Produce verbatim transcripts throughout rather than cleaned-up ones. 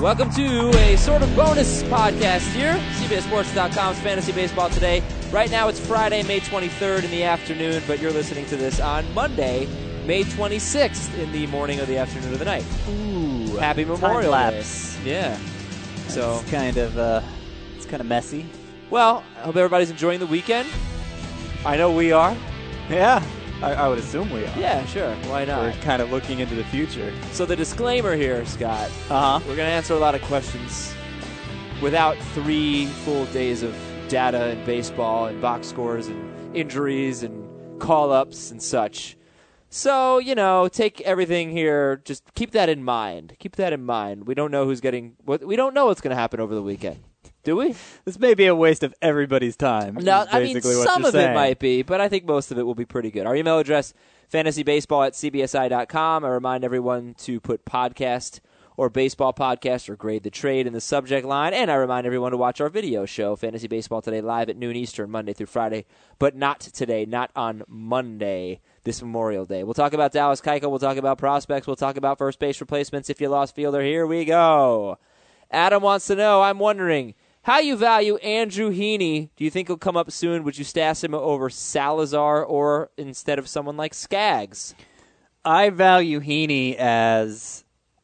Welcome to a sort of bonus podcast here. C B S Sports dot com's Fantasy Baseball Today. Right now it's Friday, May twenty-third in the afternoon, but you're listening to this on Monday, May twenty-sixth in the morning or the afternoon of the night. Ooh, happy Memorial lapse. Day. Yeah. So it's kind of uh, it's kind of messy. Well, I hope everybody's enjoying the weekend. I know we are. Yeah, I, I would assume we are. Yeah, sure. Why not? We're kind of looking into the future. So the disclaimer here, Scott. Uh huh. We're going to answer a lot of questions without three full days of data and baseball and box scores and injuries and call-ups and such. So, you know, take everything here. Just keep that in mind. Keep that in mind. We don't know who's getting what. We don't know what's going to happen over the weekend. Do we? This may be a waste of everybody's time. No, I mean, some of saying. it might be, but I think most of it will be pretty good. Our email address, fantasybaseball at c b s i dot com. I remind everyone to put podcast or baseball podcast or grade the trade in the subject line. And I remind everyone to watch our video show, Fantasy Baseball Today, live at noon Eastern, Monday through Friday. But not today, not on Monday, this Memorial Day. We'll talk about Dallas Keuchel. We'll talk about prospects. We'll talk about first base replacements if you lost fielder. Here we go. Adam wants to know, I'm wondering, how you value Andrew Heaney? Do you think he'll come up soon? Would you stash him over Salazar or instead of someone like Skaggs? I value Heaney as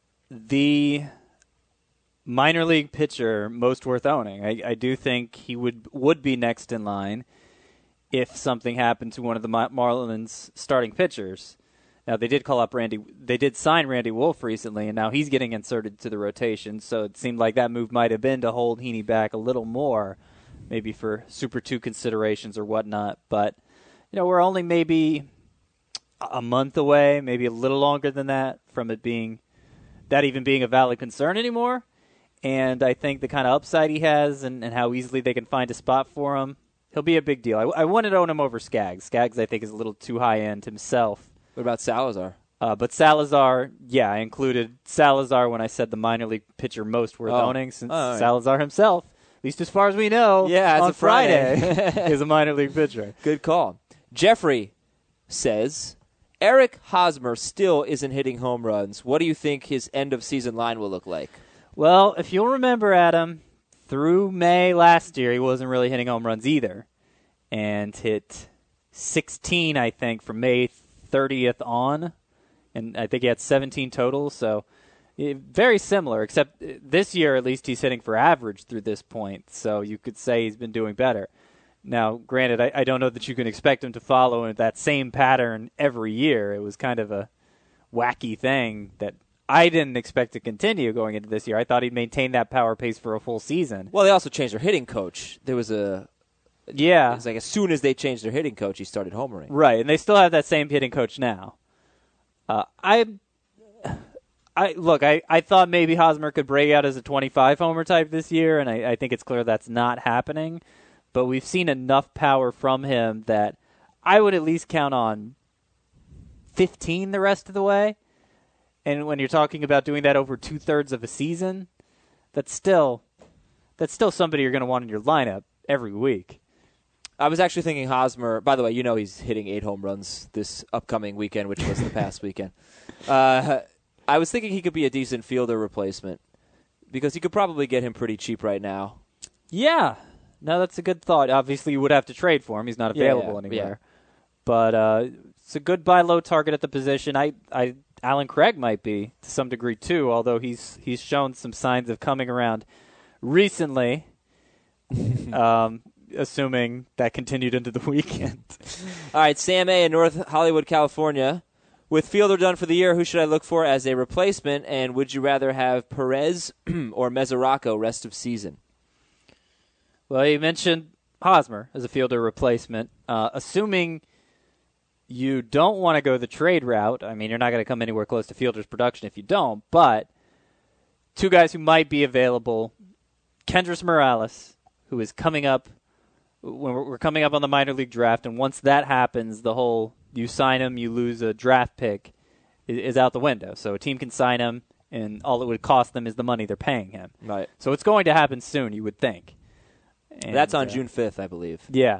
the minor league pitcher most worth owning. I, I do think he would would be next in line if something happened to one of the Marlins starting pitchers. Now, they did call up Randy. They did sign Randy Wolf recently, and now he's getting inserted to the rotation. So it seemed like that move might have been to hold Heaney back a little more, maybe for Super two considerations or whatnot. But, you know, we're only maybe a month away, maybe a little longer than that, from it being that even being a valid concern anymore. And I think the kind of upside he has and, and how easily they can find a spot for him, he'll be a big deal. I, I wanted to own him over Skaggs. Skaggs, I think, is a little too high-end himself. What about Salazar? Uh, but Salazar, yeah, I included Salazar when I said the minor league pitcher most worth oh. owning, since oh, right. Salazar himself, at least as far as we know, yeah, on a Friday, Friday is a minor league pitcher. Good call. Jeffrey says, Eric Hosmer still isn't hitting home runs. What do you think his end-of-season line will look like? Well, if you'll remember, Adam, through May last year, he wasn't really hitting home runs either, and hit sixteen, I think, from May thirtieth on, and I think he had seventeen total, so very similar, except this year at least he's hitting for average through this point, so you could say he's been doing better. Now, granted, I, I don't know that you can expect him to follow that same pattern every year. It was kind of a wacky thing that I didn't expect to continue going into this year. I thought he'd maintain that power pace for a full season. Well, they also changed their hitting coach. There was a... Yeah. It's like as soon as they changed their hitting coach, he started homering. Right, and they still have that same hitting coach now. Uh, I, I look, I, I thought maybe Hosmer could break out as a twenty-five homer type this year, and I, I think it's clear that's not happening. But we've seen enough power from him that I would at least count on fifteen the rest of the way. And when you're talking about doing that over two-thirds of a season, that's still that's still somebody you're going to want in your lineup every week. I was actually thinking Hosmer. By the way, you know he's hitting eight home runs this upcoming weekend, which was the past weekend. Uh, I was thinking he could be a decent fielder replacement because you could probably get him pretty cheap right now. Yeah. No, that's a good thought. Obviously, you would have to trade for him. He's not available yeah, yeah, anywhere. Yeah. But uh, it's a good buy low target at the position. I, I, Alan Craig might be to some degree too, although he's he's shown some signs of coming around recently. um, assuming that continued into the weekend. All right, Sam A. in North Hollywood, California. With Fielder done for the year, who should I look for as a replacement, and would you rather have Perez or Mesoraco rest of season? Well, you mentioned Hosmer as a Fielder replacement. Uh, assuming you don't want to go the trade route, I mean, you're not going to come anywhere close to Fielder's production if you don't, but two guys who might be available, Kendrys Morales, who is coming up, when we're coming up on the minor league draft, and once that happens, the whole you sign him, you lose a draft pick is out the window. So a team can sign him, and all it would cost them is the money they're paying him. Right. So it's going to happen soon, you would think. And, That's on uh, June fifth, I believe. Yeah.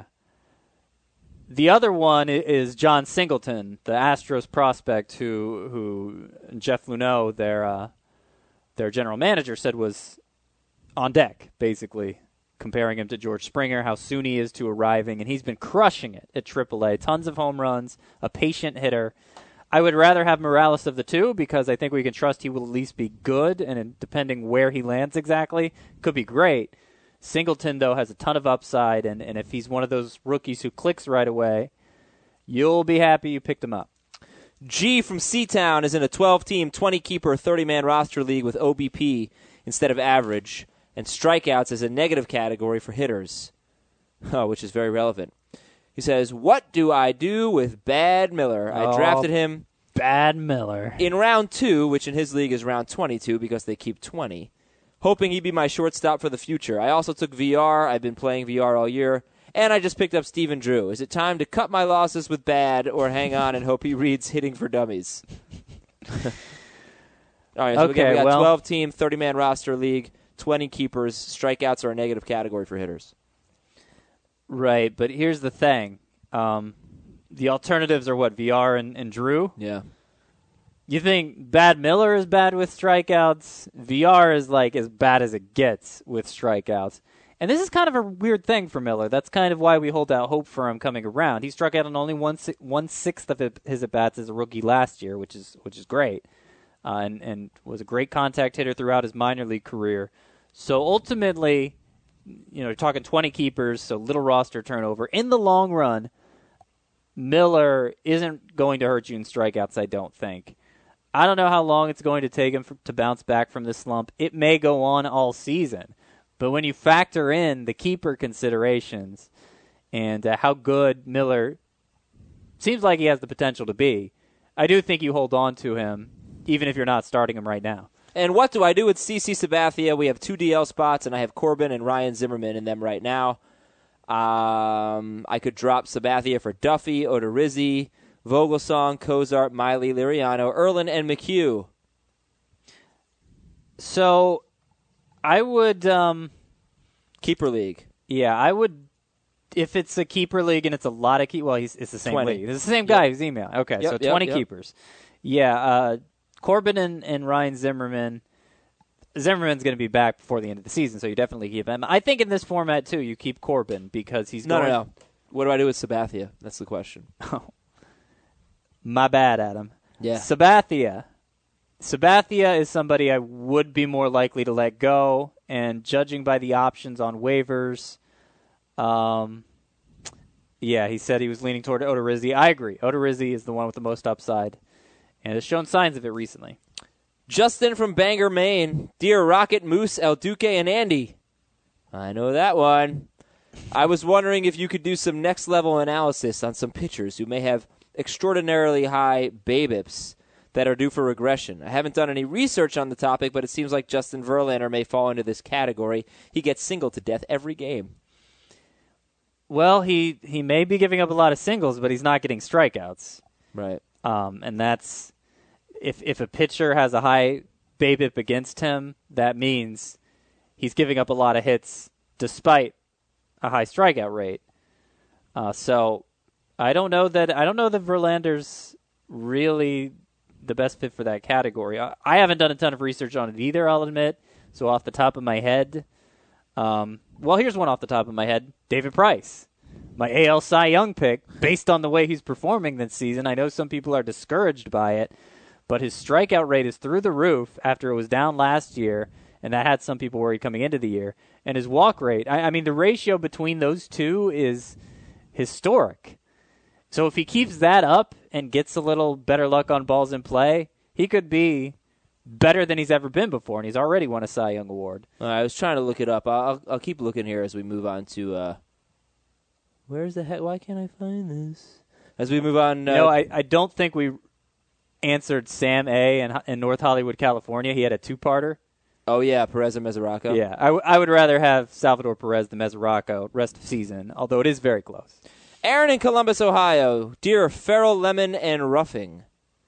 The other one is John Singleton, the Astros prospect, who who Jeff Luhnow, their uh, their general manager said was on deck, basically, comparing him to George Springer, how soon he is to arriving, and he's been crushing it at triple A. Tons of home runs, a patient hitter. I would rather have Morales of the two because I think we can trust he will at least be good, and depending where he lands exactly, could be great. Singleton, though, has a ton of upside, and, and if he's one of those rookies who clicks right away, you'll be happy you picked him up. G from Seatown is in a twelve-team, twenty-keeper, thirty-man roster league with O B P instead of average, and strikeouts is a negative category for hitters, oh, which is very relevant. He says, what do I do with Bad Miller? I oh, drafted him Bad Miller in round two, which in his league is round twenty-two because they keep twenty, hoping he'd be my shortstop for the future. I also took V R. I've been playing V R all year. And I just picked up Stephen Drew. Is it time to cut my losses with Bad or hang on and hope he reads Hitting for Dummies? All right, so okay, again, we got well, twelve-team, thirty-man roster league, twenty keepers. Strikeouts are a negative category for hitters. Right, but here's the thing. Um, the alternatives are what, V R and, and Drew? Yeah. You think Bad Miller is bad with strikeouts? V R is like as bad as it gets with strikeouts. And this is kind of a weird thing for Miller. That's kind of why we hold out hope for him coming around. He struck out on only one one sixth of his at bats as a rookie last year, which is which is great, uh, and and was a great contact hitter throughout his minor league career. So ultimately, you know, you're talking twenty keepers, so little roster turnover. In the long run, Miller isn't going to hurt you in strikeouts, I don't think. I don't know how long it's going to take him for, to bounce back from this slump. It may go on all season. But when you factor in the keeper considerations and uh, how good Miller seems like he has the potential to be, I do think you hold on to him, even if you're not starting him right now. And what do I do with CeCe Sabathia? We have two D L spots, and I have Corbin and Ryan Zimmerman in them right now. Um, I could drop Sabathia for Duffy, Odorizzi, Vogelsong, Cozart, Miley, Liriano, Erlin, and McHugh. So I would um, keeper league. Yeah, I would. If it's a keeper league and it's a lot of keep, well, he's it's the same twenty. league. It's the same guy Yep. who's email. Okay, Yep, so yep, twenty yep. keepers. Yeah, uh, Corbin and, and Ryan Zimmerman. Zimmerman's going to be back before the end of the season, so you definitely keep him. I think in this format too, you keep Corbin because he's No, going. no, no. What do I do with Sabathia? That's the question. My bad, Adam. Yeah. Sabathia. Sabathia is somebody I would be more likely to let go, and judging by the options on waivers, um, yeah, he said he was leaning toward Odorizzi. I agree. Odorizzi is the one with the most upside, and has shown signs of it recently. Justin from Bangor, Maine. Dear Rocket, Moose, El Duque, and Andy. I know that one. I was wondering if you could do some next-level analysis on some pitchers who may have extraordinarily high BABIPs that are due for regression. I haven't done any research on the topic, but it seems like Justin Verlander may fall into this category. He gets singled to death every game. Well, he, he may be giving up a lot of singles, but he's not getting strikeouts. Right. Um, and that's if if a pitcher has a high BABIP against him, that means he's giving up a lot of hits despite a high strikeout rate. Uh, so I don't know that I don't know that Verlander's really the best fit for that category. I, I haven't done a ton of research on it either, I'll admit. So off the top of my head, um, well, here's one off the top of my head: David Price, my A L Cy Young pick, based on the way he's performing this season. I know some people are discouraged by it, but his strikeout rate is through the roof after it was down last year, and that had some people worried coming into the year. And his walk rate, I, I mean, the ratio between those two is historic. So if he keeps that up and gets a little better luck on balls in play, he could be better than he's ever been before, and he's already won a Cy Young Award. Uh, I was trying to look it up. I'll, I'll keep looking here as we move on to... Uh, where's the heck? Why can't I find this? As we move on... Uh, no, I, I don't think we answered Sam A. in, in North Hollywood, California. He had a two-parter. Oh, yeah, Perez and Mesoraco. Yeah, I, w- I would rather have Salvador Perez than Mesoraco rest of season, although it is very close. Aaron in Columbus, Ohio. Dear Farrell, Lemon, and Ruffing.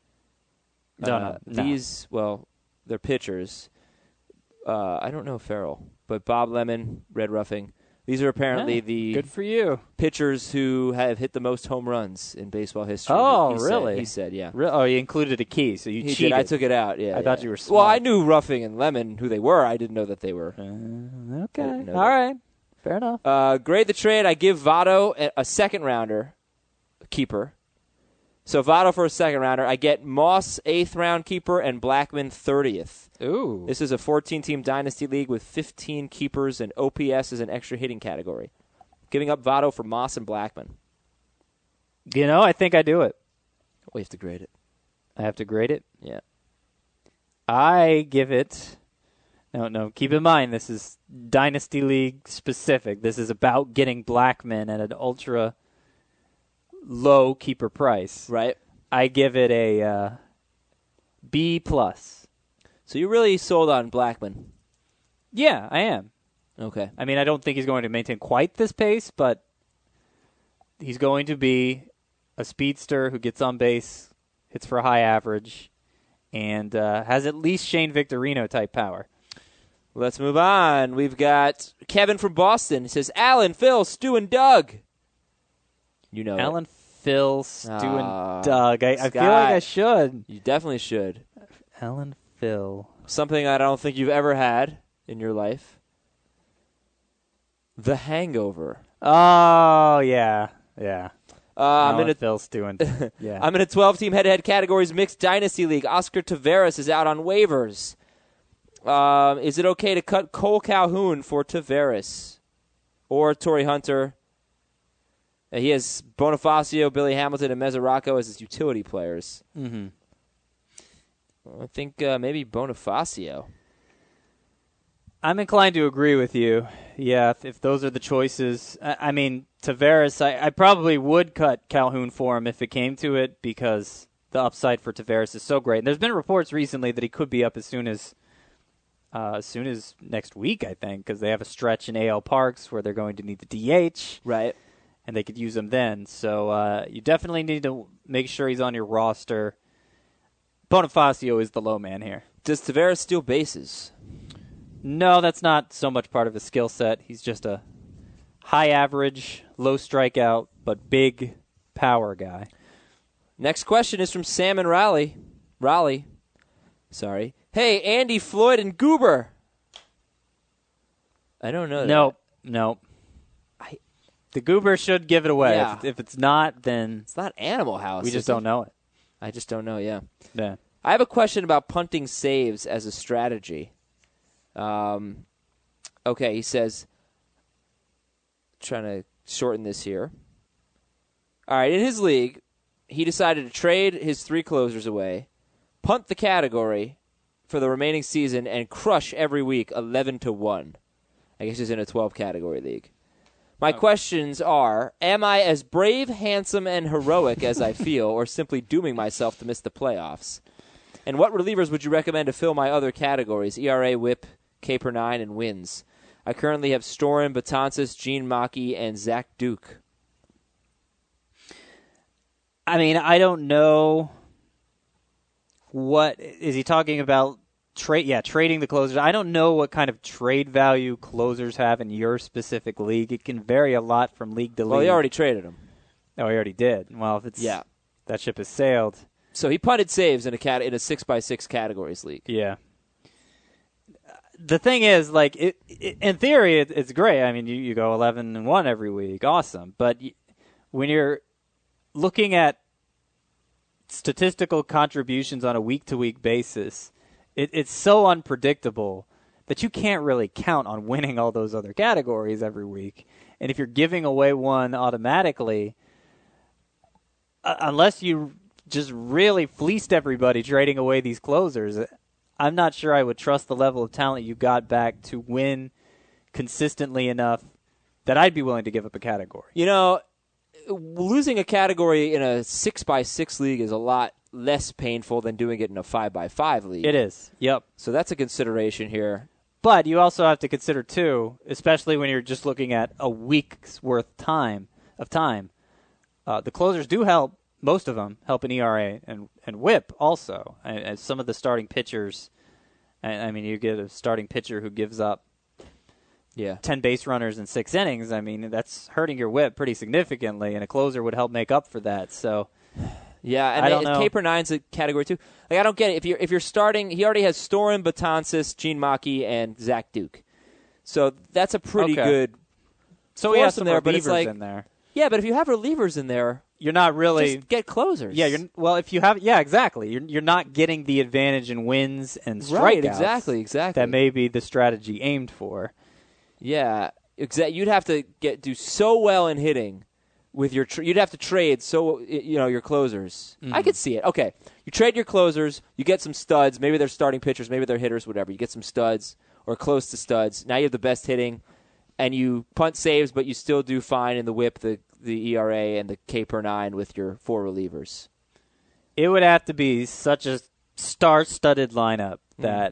No, uh, no, no. These, well, they're pitchers. Uh, I don't know Farrell, but Bob Lemon, Red Ruffing. These are apparently Yeah, the good for you. pitchers who have hit the most home runs in baseball history. Oh, he, he really? Said, he said, yeah. Re- oh, you included a key, so you he cheated. Did. I took it out, yeah. I yeah. thought you were smart. Well, I knew Ruffing and Lemon, who they were. I didn't know that they were. Uh, okay. All that. right. Fair enough. Uh, grade the trade. I give Votto a, a second rounder, keeper. So Votto for a second rounder. I get Moss, eighth round keeper, and Blackman, thirtieth. Ooh. This is a fourteen-team dynasty league with fifteen keepers, and O P S is an extra hitting category. Giving up Votto for Moss and Blackman. You know, I think I do it. We have to grade it. I have to grade it? Yeah. I give it... No, no, keep in mind, this is Dynasty League specific. This is about getting Blackman at an ultra low keeper price. Right. I give it a uh, B plus. So you really sold on Blackman. Yeah, I am. Okay. I mean, I don't think he's going to maintain quite this pace, but he's going to be a speedster who gets on base, hits for a high average, and uh, has at least Shane Victorino type power. Let's move on. We've got Kevin from Boston. He says, Alan, Phil, Stu, and Doug. You know Alan, it. Phil, Stu, Uh, and Doug. I, I feel like I should. You definitely should. Alan, Phil. Something I don't think you've ever had in your life. The Hangover. Oh, yeah. Yeah. Uh, I'm Alan, in a Phil, Stu, and yeah. I'm in a twelve-team head-to-head categories mixed dynasty league. Oscar Taveras is out on waivers. Um, is it okay to cut Cole Calhoun for Taveras or Torrey Hunter? Uh, he has Bonifacio, Billy Hamilton, and Mesoraco as his utility players. Mm-hmm. I think uh, maybe Bonifacio. I'm inclined to agree with you. Yeah, if, if those are the choices. I, I mean, Taveras, I, I probably would cut Calhoun for him if it came to it because the upside for Taveras is so great. And there's been reports recently that he could be up as soon as uh, as soon as next week, I think, because they have a stretch in A L Parks where they're going to need the D H. Right. And they could use him then. So uh, you definitely need to make sure he's on your roster. Bonifacio is the low man here. Does Taveras steal bases? No, that's not so much part of his skill set. He's just a high average, low strikeout, but big power guy. Next question is from Sam and Raleigh. Raleigh. Sorry. Hey, Andy, Floyd, and Goober. I don't know that. No, no. I, the Goober should give it away. Yeah. If, if it's not, then it's not Animal House. we just is don't it? know it. I just don't know, yeah. Yeah. I have a question about punting saves as a strategy. Um, okay, he says, trying to shorten this here. All right, in his league, he decided to trade his three closers away, punt the category for the remaining season, and crush every week eleven to one. I guess he's in a twelve category league. My oh. questions are, am I as brave, handsome, and heroic as I feel, or simply dooming myself to miss the playoffs? And what relievers would you recommend to fill my other categories, E R A, whip, K per nine, and wins? I currently have Storin, Betances, Gene Maki, and Zach Duke. I mean, I don't know what is he talking about. Trade, yeah, trading the closers. I don't know what kind of trade value closers have in your specific league. It can vary a lot from league to league. Well, he already traded them. Oh, he already did. Well, if it's yeah, that ship has sailed. So he punted saves in a cat in a six by six categories league. Yeah. The thing is, like, it, it, in theory, it, it's great. I mean, you, you go eleven and one every week, awesome. But you, when you're looking at statistical contributions on a week-to-week basis, it, it's so unpredictable that you can't really count on winning all those other categories every week. And if you're giving away one automatically, uh, unless you just really fleeced everybody trading away these closers, I'm not sure I would trust the level of talent you got back to win consistently enough that I'd be willing to give up a category. You know, losing a category in a six by six league is a lot less painful than doing it in a five by five league. It is. Yep. So that's a consideration here. But you also have to consider, too, especially when you're just looking at a week's worth time of time, uh, the closers do help. Most of them help in E R A and, and whip also. And, and some of the starting pitchers, I, I mean, you get a starting pitcher who gives up Yeah. ten base runners in six innings, I mean, that's hurting your whip pretty significantly, and a closer would help make up for that. So, yeah, and I don't know. Caper nine's a category too. Like I don't get it. If you're if you're starting, he already has Storen, Betances, Gene Maki, and Zach Duke. So that's a pretty Okay. good. So he has force some in there, but it's relievers like- in there. Yeah, but if you have relievers in there, You're not really. just get closers. Yeah, you're well. If you have, yeah, exactly. You're you're not getting the advantage in wins and strikeouts. right. Exactly. Exactly. That may be the strategy aimed for. Yeah, exa- you'd have to get do so well in hitting with your. Tr- you'd have to trade so you know your closers. Mm-hmm. I could see it. Okay, you trade your closers. You get some studs. Maybe they're starting pitchers. Maybe they're hitters. Whatever. You get some studs or close to studs. Now you have the best hitting, and you punt saves, but you still do fine in the whip, the the E R A, and the K per nine with your four relievers. It would have to be such a star-studded lineup that.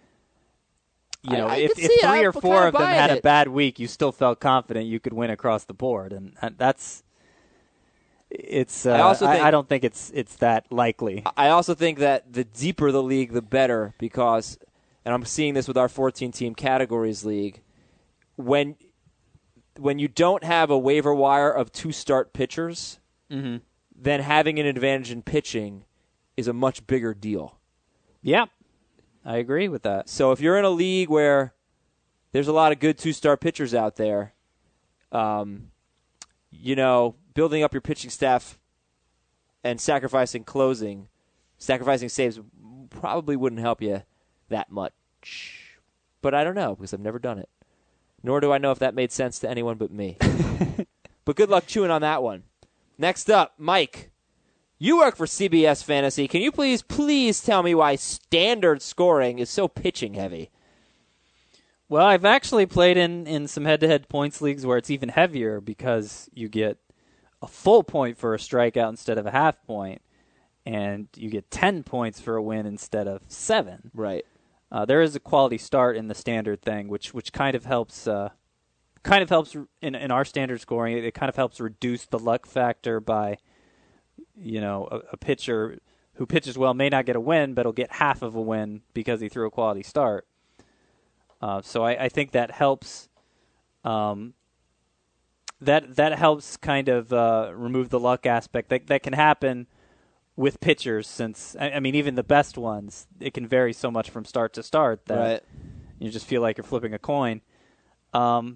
You I- know, I if, could see if it. three I'm or four kinda of them buying had a it. bad week, you still felt confident you could win across the board, and and that's it's. Uh, I also think- I, don't think it's it's that likely. I also think that the deeper the league, the better, because, and I'm seeing this with our fourteen-team categories league, when when you don't have a waiver wire of two start pitchers, Mm-hmm. then having an advantage in pitching is a much bigger deal. Yeah, I agree with that. So if you're in a league where there's a lot of good two-star pitchers out there, um, you know, building up your pitching staff and sacrificing closing, sacrificing saves probably wouldn't help you that much. But I don't know because I've never done it. Nor do I know if that made sense to anyone but me. But good luck chewing on that one. Next up, Mike. You work for C B S Fantasy. Can you please, please tell me why standard scoring is so pitching heavy? Well, I've actually played in, in some head-to-head points leagues where it's even heavier because you get a full point for a strikeout instead of a half point, and you get ten points for a win instead of seven. Right. Uh, there is a quality start in the standard thing, which which kind of helps. Uh, kind of helps in in our standard scoring. It kind of helps reduce the luck factor by, you know, a, a pitcher who pitches well may not get a win, but he'll get half of a win because he threw a quality start. Uh, so I, I think that helps. Um, that that helps kind of uh, remove the luck aspect that that can happen with pitchers. Since I, I mean, even the best ones, it can vary so much from start to start that Right. you just feel like you're flipping a coin. Um,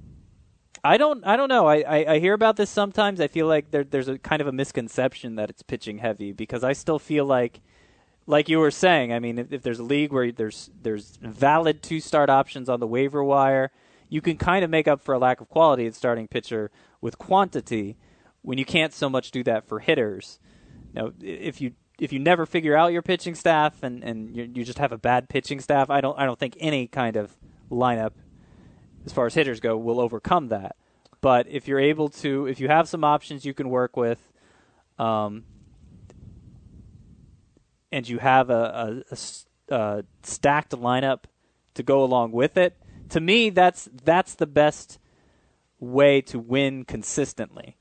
I don't. I don't know. I, I, I hear about this sometimes. I feel like there, there's a kind of a misconception that it's pitching heavy because I still feel like, like you were saying. I mean, if, if there's a league where there's there's valid two start options on the waiver wire, you can kind of make up for a lack of quality at starting pitcher with quantity when you can't so much do that for hitters. Now, if you if you never figure out your pitching staff and and you, you just have a bad pitching staff, I don't I don't think any kind of lineup, as far as hitters go, will overcome that. But if you're able to, if you have some options you can work with, um, and you have a, a, a, a stacked lineup to go along with it, to me that's that's the best way to win consistently.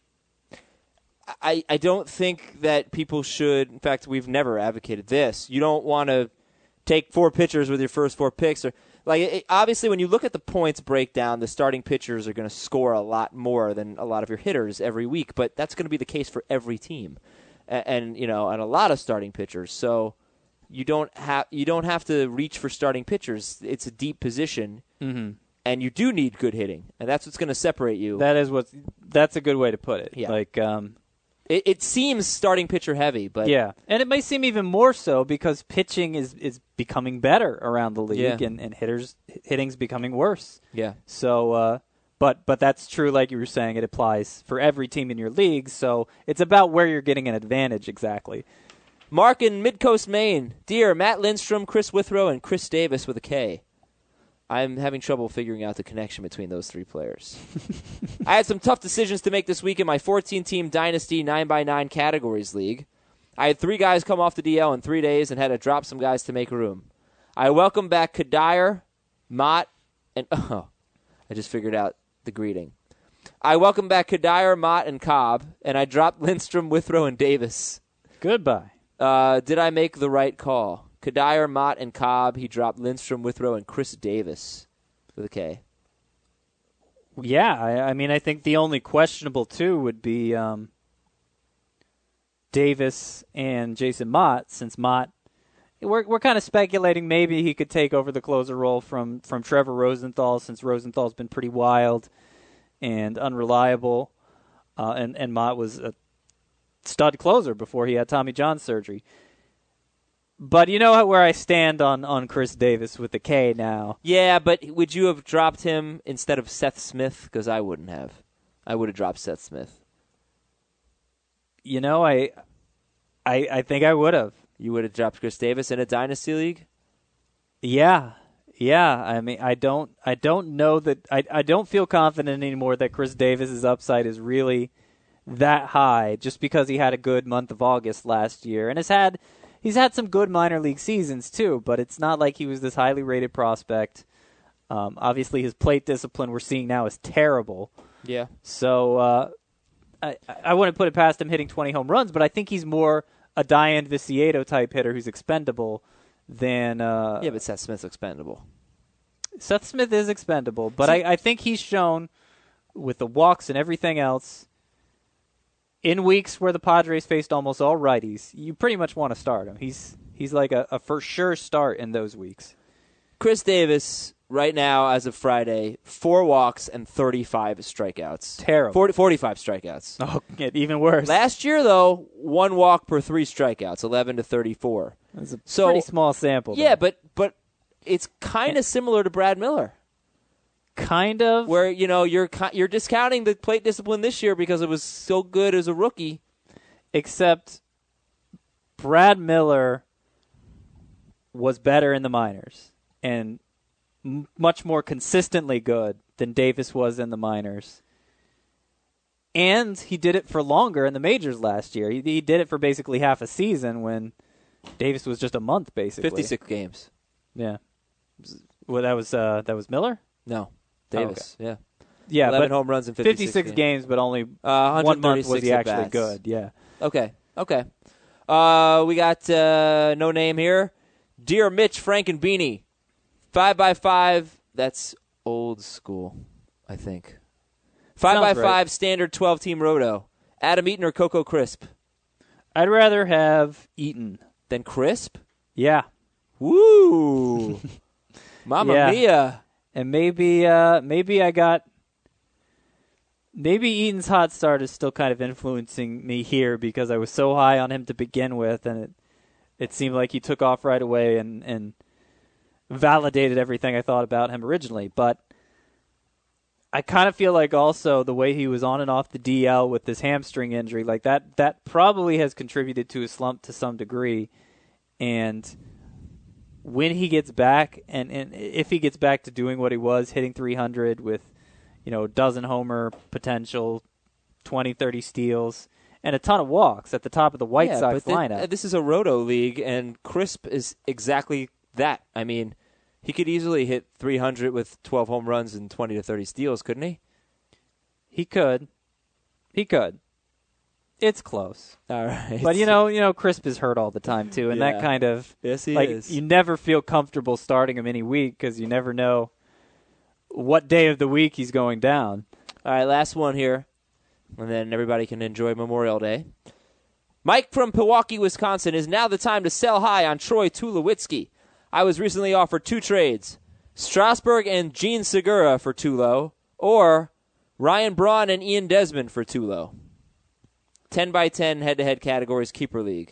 I, I don't think that people should. In fact, we've never advocated this. You don't want to take four pitchers with your first four picks, or like it, obviously when you look at the points breakdown, the starting pitchers are going to score a lot more than a lot of your hitters every week. But that's going to be the case for every team, and, and you know, and a lot of starting pitchers. So you don't have you don't have to reach for starting pitchers. It's a deep position. Mm-hmm. And you do need good hitting, and that's what's going to separate you. That is what. That's a good way to put it. Yeah. Like. Um, It, it seems starting pitcher heavy, but yeah, and it may seem even more so because pitching is, is becoming better around the league, Yeah. and, and hitters hitting's becoming worse. yeah. So, uh, but but that's true. Like you were saying, it applies for every team in your league. So it's about where you're getting an advantage exactly. Mark in Midcoast, Maine. Dear Matt Lindstrom, Chris Withrow, and Chris Davis with a K. I'm having trouble figuring out the connection between those three players. I had some tough decisions to make this week in my fourteen-team Dynasty nine by nine Categories League. I had three guys come off the D L in three days and had to drop some guys to make room. I welcome back Kadir, Mott, and... Oh, I just figured out the greeting. I welcome back Kadir, Mott, and Cobb, and I dropped Lindstrom, Withrow, and Davis. Goodbye. Uh, did I make the right call? Kadir, Mott, and Cobb. He dropped Lindstrom, Withrow, and Chris Davis with a K. Yeah, I, I mean, I think the only questionable two would be um, Davis and Jason Mott, since Mott, we're we're kind of speculating maybe he could take over the closer role from, from Trevor Rosenthal, since Rosenthal's been pretty wild and unreliable, uh, and, and Mott was a stud closer before he had Tommy John surgery. But you know where I stand on, on Chris Davis with the K now. Yeah, but would you have dropped him instead of Seth Smith? Because I wouldn't have. I would have dropped Seth Smith. You know, I, I, I think I would have. You would have dropped Chris Davis in a dynasty league? Yeah, yeah. I mean, I don't, I don't know that. I, I don't feel confident anymore that Chris Davis's upside is really that high, just because he had a good month of August last year and has had. He's had some good minor league seasons, too, but it's not like he was this highly rated prospect. Um, obviously, his plate discipline we're seeing now is terrible. Yeah. So uh, I, I wouldn't put it past him hitting twenty home runs, but I think he's more a Diane Vicieto-type hitter who's expendable than... Uh, yeah, but Seth Smith's expendable. Seth Smith is expendable, but I, I think he's shown, with the walks and everything else... In weeks where the Padres faced almost all righties, you pretty much want to start him. He's he's like a, a for sure start in those weeks. Chris Davis, right now, as of Friday, four walks and thirty-five strikeouts. Terrible. forty, forty-five strikeouts. Oh, even worse. Last year, though, one walk per three strikeouts, eleven to thirty-four. That's a so, pretty small sample. Yeah, though. but but it's kind of similar to Brad Miller. Kind of. Where, you know, you're you're discounting the plate discipline this year because it was so good as a rookie. Except Brad Miller was better in the minors and m- much more consistently good than Davis was in the minors. And he did it for longer in the majors last year. He, he did it for basically half a season when Davis was just a month, basically. fifty-six games. Yeah. Well, that was uh, that was Miller? No. Davis, oh, okay. yeah. Yeah, eleven but home runs in fifty-six, fifty-six games. games, but only uh, one month was he actually at-bats. good. Yeah. Okay, okay. Uh, we got uh, no name here. Dear Mitch, Frank, and Beanie. Five by five, that's old school, I think. Five Sounds by right. five, standard twelve-team roto. Adam Eaton or Coco Crisp? I'd rather have Eaton. Than Crisp? Yeah. Woo! Mamma Yeah. mia. And maybe uh, maybe I got maybe Eaton's hot start is still kind of influencing me here because I was so high on him to begin with, and it it seemed like he took off right away and, and validated everything I thought about him originally. But I kind of feel like also the way he was on and off the D L with this hamstring injury, like that that probably has contributed to his slump to some degree. And when he gets back, and, and if he gets back to doing what he was, hitting three hundred with, you know, a dozen homer potential, twenty, thirty steals, and a ton of walks at the top of the White yeah, Sox but lineup. Th- this is a roto league, and Crisp is exactly that. I mean, he could easily hit three hundred with twelve home runs and twenty to thirty steals, couldn't he? He could. He could. It's close. All right. But, you know, you know, Crisp is hurt all the time, too, and Yeah. that kind of... Yes, he like, is. you never feel comfortable starting him any week because you never know what day of the week he's going down. All right, last one here, and then everybody can enjoy Memorial Day. Mike from Pewaukee, Wisconsin, is now the time to sell high on Troy Tulowitzki. I was recently offered two trades, Strasburg and Gene Segura for Tulo, or Ryan Braun and Ian Desmond for Tulo. ten by ten head-to-head categories, Keeper League.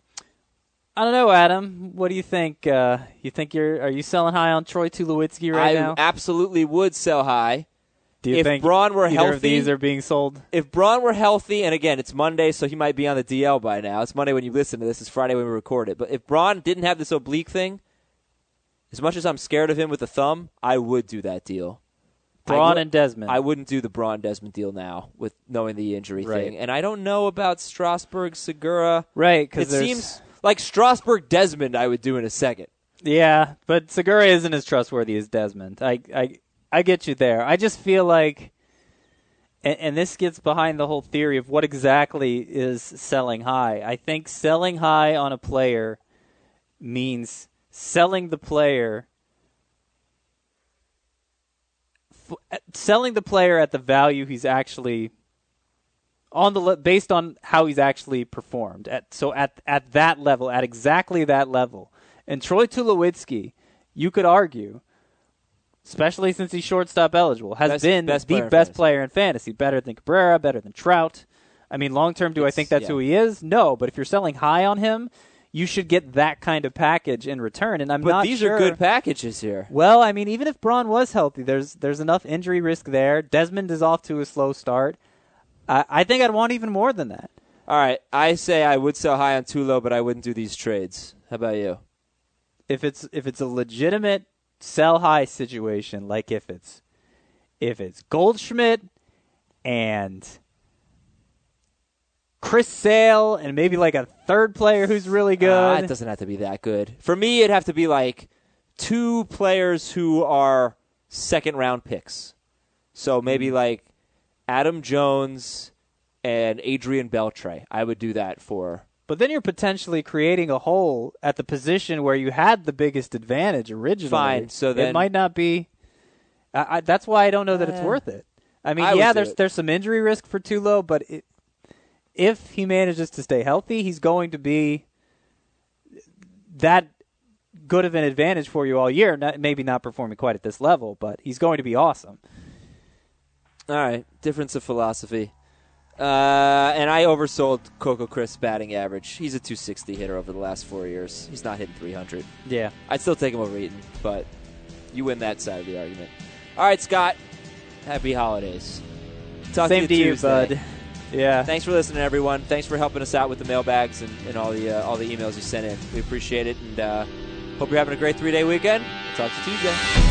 I don't know, Adam. What do you think? Uh, you think you're are you selling high on Troy Tulowitzki right I now? absolutely would sell high. Do you if think Braun were either healthy, of these are being sold? If Braun were healthy, and again, it's Monday, so he might be on the D L by now. It's Monday when you listen to this. It's Friday when we record it. But if Braun didn't have this oblique thing, as much as I'm scared of him with the thumb, I would do that deal. Braun would, and Desmond. I wouldn't do the Braun Desmond deal now with knowing the injury Right. thing. And I don't know about Strasburg, Segura. Right, It because seems like Strasburg Desmond I would do in a second. yeah, but Segura isn't as trustworthy as Desmond. I I I get you there. I just feel like, and, and this gets behind the whole theory of what exactly is selling high. I think selling high on a player means selling the player f- selling the player at the value he's actually on the le- based on how he's actually performed. At so at at that level, at exactly that level. And Troy Tulowitzki, you could argue, especially since he's shortstop eligible, has best, been best the player best in player in fantasy. Better than Cabrera, better than Trout. I mean, long term, do it's, I think that's yeah. who he is? No, but if you're selling high on him, you should get that kind of package in return. And I'm but not these sure. are good packages here. Well, I mean, even if Braun was healthy, there's there's enough injury risk there. Desmond is off to a slow start. I, I think I'd want even more than that. All right, I say I would sell high on Tulo, but I wouldn't do these trades. How about you? If it's if it's a legitimate sell high situation, like if it's if it's Goldschmidt and Chris Sale and maybe like a third player who's really good. Uh, it doesn't have to be that good. For me, it'd have to be like two players who are second round picks. So maybe like Adam Jones and Adrian Beltre. I would do that for. But then you're potentially creating a hole at the position where you had the biggest advantage originally. Fine. So then it might not be. I, I, that's why I don't know that it's Uh, worth it. I mean, I would yeah, do there's it. there's some injury risk for Tulo, but it, if he manages to stay healthy, he's going to be that good of an advantage for you all year. Not, maybe not performing quite at this level, but he's going to be awesome. All right, difference of philosophy. Uh, and I oversold Coco Chris batting average. He's a two sixty hitter over the last four years. He's not hitting three hundred. Yeah. I'd still take him over Eaton, but you win that side of the argument. All right, Scott. Happy holidays. Talk Same to you, to you, Tuesday. bud. Yeah. Thanks for listening, everyone. Thanks for helping us out with the mailbags and, and all the uh, all the emails you sent in. We appreciate it, and uh, hope you're having a great three-day weekend. Talk to you Tuesday.